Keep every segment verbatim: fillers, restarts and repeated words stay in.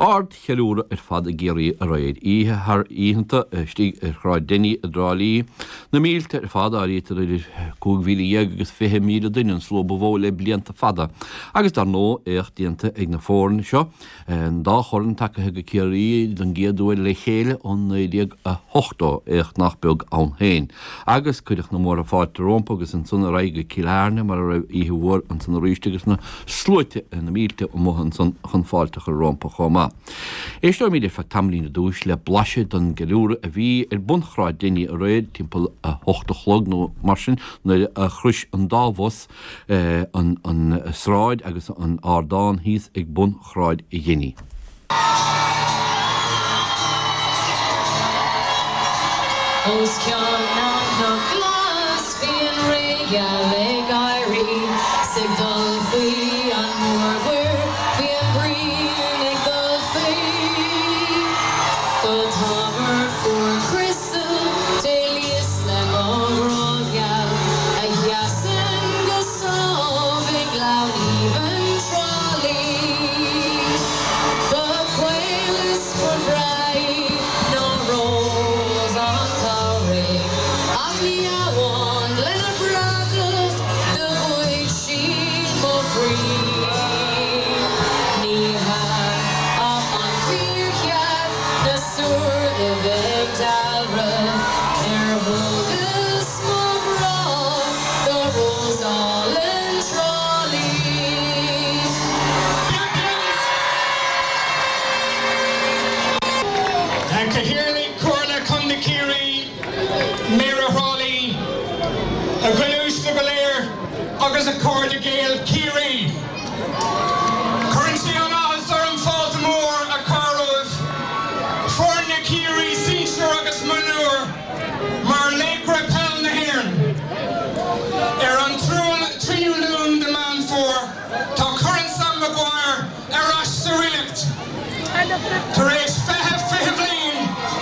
Ard cheúra ar fad a géirí a réid. Ihe haar íhanta stig ar chráid denní a drálí. Na mílte ar fada a réitar ar cúgvíli agus fihe míle duine sló bhó le blianta fada. Agus dar nó écht dianta ag na fórn seo. Dá chorann take go céirí den géadúil le chéile an éideag a hochtó écht nachbeag an héin. Agus chuideach na mór a fáte rompa agus an sunna raige cílárne mar a raibh íhuhór an sunna ríistegus na slúite na mílte ó mohan san chun fáilte chu rompa chomá. Éistóir míidir fe tamlína dúis le blaise don geúra a bhí ar bunchráid daine a réid timppel a hochta chlog nó marsin na a chruis an dáhos an sráid agus an ardán híos ag bunchráid i dhéine. Os ceann ná glas bhíon réige le gairí sig dul faoi an mórmhuir bhíon bríon ag dul faoi go tábhar fuair crystal délias le mórógeal a gheasan go sábhaigh leabhar even trolí go cuéilis for bhraí nó rós an cowrie ach ní amháin lena bragad do bhuaigh siad mo bhrí ní bhean ach an fíorchead na suair de bheith dalrah ar bhuagas mo bhrá go rósálan trolí. And Cahirley, Corla, Condakiri, Mira Hawley, a Galush Nagalair, August a Corda Gale, Kiri. Currency on Azar and Faltimore, a Carlos, Forna Kiri, Seashore, August Manure, Marlakra Pel Nahairn. Er on Triulun, the man for, Ta Current Sam Maguire, Erash Cyrillict. Teresh Fehef Fehevlin,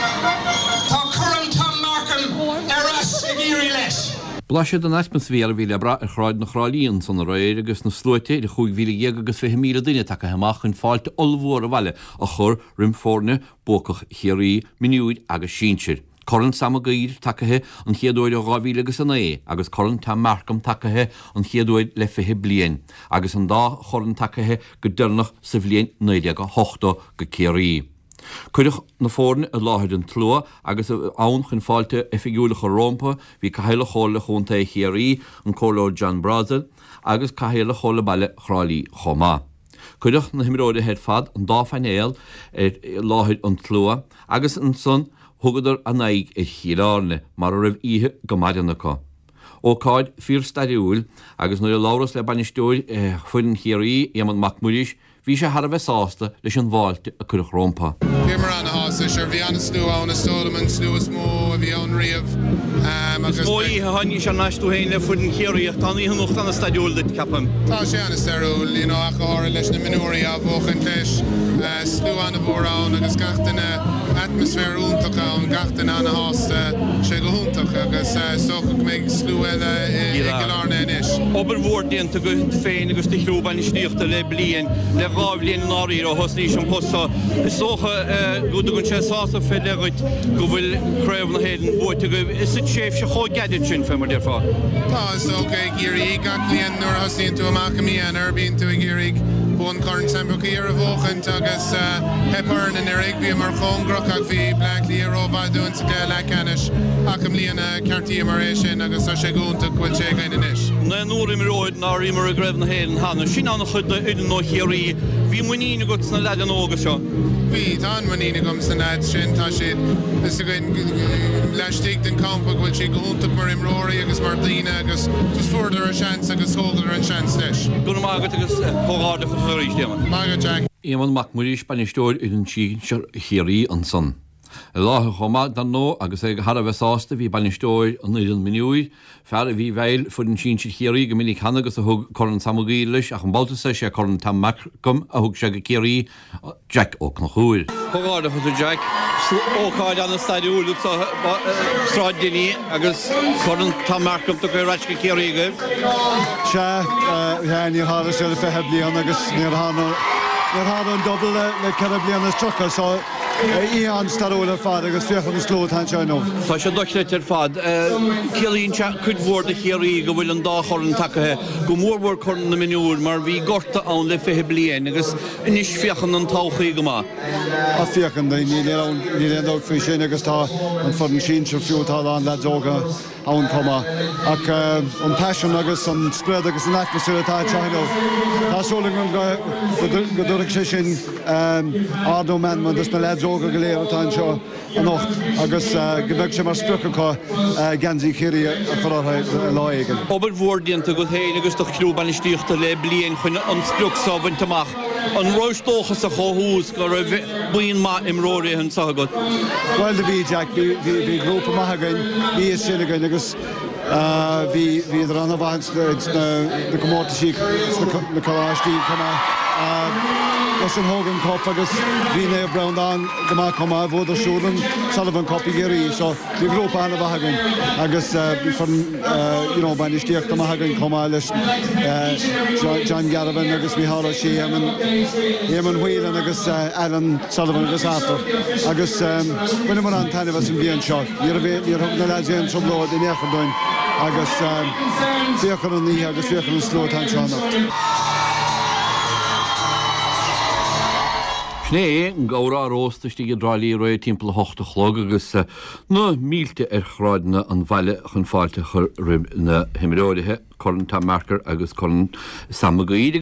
Ta Curran Tom Markham, Erash Agiri Lesh. Blaise den atmosfér bhí le bra ar chráid na chrálíonn san réir agus na slóite de chuig bhí dhéag agus fiche míle duine take haach chun fáilte olmhór a bhaile a chur rimfórne bócach chéirí miniúid agus sínsir. Corran Sam Gair takethe an chéadúid a gáhí agus an é, agus Corran Tom Markham takethe an chéadúid le fiche blian, agus an dá chorann takethe go durnach sa bblion néideag a hochtó go céirí. Cuideach na fórne a láthir an tlua agus ann chun fáilte effigiúlacha rompa hí cahéile chola chunta chéirí an cólóid John Brazil agus cahéile chola baile chrálí chomá. Cuideach na himiróide head fad an dá fanéal ar láthir an tlua agus an son thugadar a naig i chiaráne mar a raibh ihe go maidianacha. Ó cáid fíor stadiúil agus nuair láras le bainisteúil chuin chéirí éman macmúis hí sé har a bheith sásta leis an bháilte a chuireach rompa. Bhí mar an hása sé bhí an slú an na Solomon slú is mó a bhí an riamh agus mó í haní sé náistú héin le fuin chéiríocht an í hanocht an na stadiúil dit capam. Tá sé an steúil í ach áir leis na minúirí a bhóchan leis slú an a bhórán agus gatainna atmosfér úntacha an gatainna an hásta sé go húntaach agus socha go méid slú eile i gilárna inis. Obair mhór déanta go féin agus tichrú bainisteochta le blian le rábhlíon náirí ó hosní an posa. Is socha gúdagann sé sásta fé legaid go bhfuil craobh na héan búite go is it séf se chó gaidir sin fe mar dear fá. Tá is óca géirí gach líon nuair hasíonn tú amach íon ar bíonn tú géirí bún Corran Sambuca ar a bhóchant agus heparn in ar ag bhí mar chóngrach ach bhí blacklí ar óbhaidún sa le lecanis ach am líon ceartí mar é sin agus tá sé gúnta bhfuil sé gaine inis. Na nuair imar óid ná imar a greibh na héan hána sin anna chud idir nó chéirí hí muíine go na leid an ógus seo. Bhí tá muíine gom san leid sin tá siad is a gin leistigh den campa bhfuil sé gúnta mar imróirí agus mar daoine agus just fuardar a seans agus thógadar an seans leis. Gúna mágad agus pógáda chu thuirí déama. Mágad Jack. Éman macmúis bainisteúil idir sí chéirí an son. Láthe chomá dan nó agus ag har a bheith sásta bhí bainisteúil an idir miniúid, fear a bhí bhéil fu an sin si chéirí go minic hana agus a thug Corran Sam Gair leis ach an baltasa sé Corran Tom Markham a thug sé go céirí Jack ó na chúil. Pógáda chu Jack óáid an na stadiúil stráid daoine agus Corran Tom Markham do go ráis go céirí go. Se heanaí hála sé le fethe bliain agus níor hána na há an double le Caribbean as trucha so í an starúla fad agus fiochan na sló tan seo. Tá sé dochlet ar fad. Cilíonn chud mhór de chéirí go bhfuil an dá chorann takethe go mórmór chun na miniúr mar bhí gorta ann le fiche bliain agus inis fiochan an táchaí go má. A fiochan ní léon fao sin agus tá an fod an sin se fiútá an le dóga ann comma ach an passion agus an spread agus an atmosfér atá teanmh. Tásúla go dúireadh sé sin ardó man man dus na le dóga go léir atá seo an ocht agus go bheadh sé mar sprucha gansaí chéirí a chorátha láigen. Obair mhórdíonnta go héin agus do clúb an istíochta le bliain chuine an spruch sábhaint amach. An roistóchas a chothús go raibh buon má imróirí an sagad. Well de bhí Jack hí grúpa maithagain hí is sin again agus hí idir an bhaint na gomórta sí na choráistí chuma Gus an Hogan Cup agus bhí né Brown an go má chuma bhód a siúdan Sullivan Cup i géirí so bhí grúpa anna bhathagain agus bhí fan bain istíochta maithagain chuma leis John Garavan agus bhí hála sí éman Whelan agus Alan Sullivan agus Arthur agus bhuiine mar an taineh an bhíon seo. Níor thug na leidéon tromlóid in échadóin agus fiochan an ní agus fiochan an sló tan seánach. Sné an gárá róstastí go drálíí roi timppla hochta chlog agus nó mílte ar chráidna an bhaile chun fáilte chur rib na himiróirithe chun tá marcar agus chun samagaíide